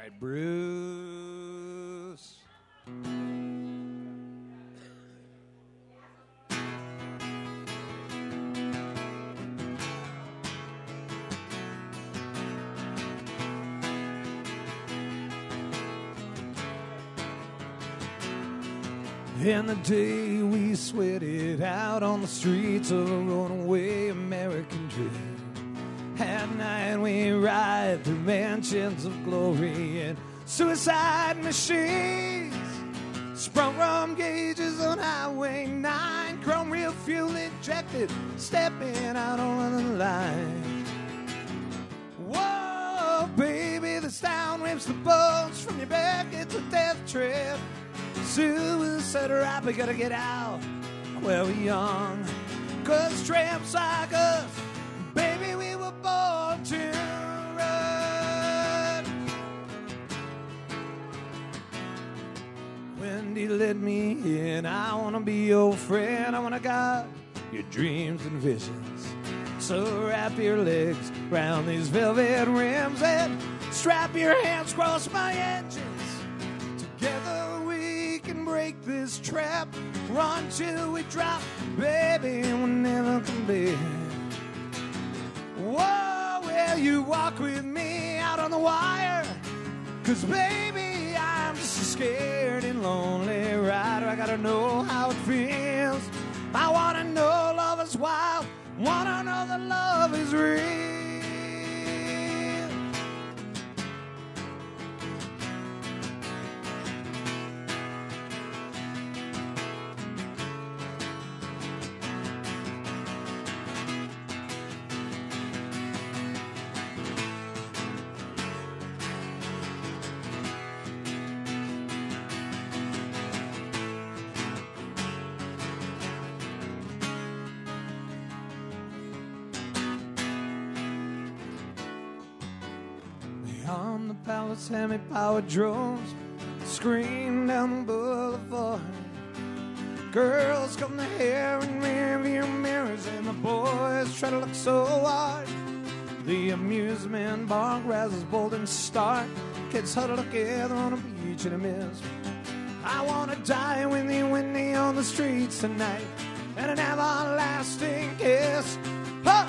right, Bruce. In the day we sweated out on the streets of a runaway American dream. At night we ride through mansions of glory and suicide machines. Sprung rum gauges on Highway 9, chrome real fuel injected, stepping out on the line. Whoa, baby, the sound rips the bones from your back. It's a death trip. Suicide rap, we gotta get out while we're young. 'Cause tramps like us, baby, we were born to run. Wendy, let me in. I wanna be your friend. I wanna guide your dreams and visions. So wrap your legs round these velvet rims and strap your hands across my engines. Together we can break this trap. Run till we drop, baby, we'll never come back. Whoa, will you walk with me out on the wire? 'Cause baby, I'm just a scared and lonely rider. I gotta know how it feels. I wanna know love is wild. Wanna know that love is real. On the palace, hemi-powered drones scream down the boulevard. Girls comb their hair in rearview mirrors, and the boys try to look so hard. The amusement bar rises bold and stark. Kids huddle together on a beach in a mist. I wanna die with you, Wendy, on the streets tonight, and an everlasting kiss. Huh!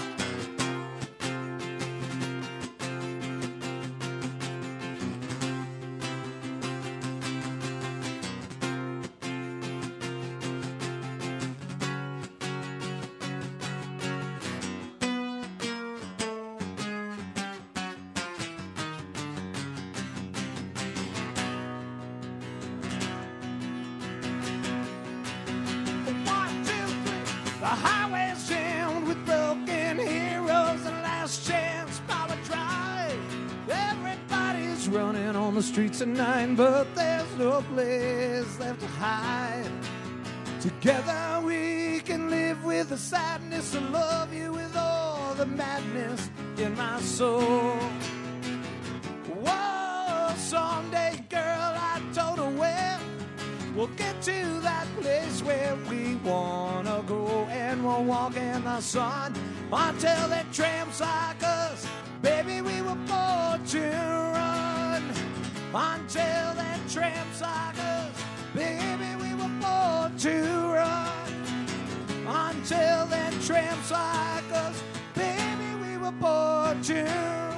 The highway's jammed with broken heroes, and last chance power drive. Everybody's running on the streets tonight, but there's no place left to hide. Together we can live with the sadness and love you with all the madness in my soul. Whoa, someday, girl, I don't know where. We'll get to that place where we wanna go, and we'll walk in the sun until the tramps like us. Baby, we were born to run. Until the tramps like us. Baby, we were born to run. Until the tramps like us. Baby, we were born to run.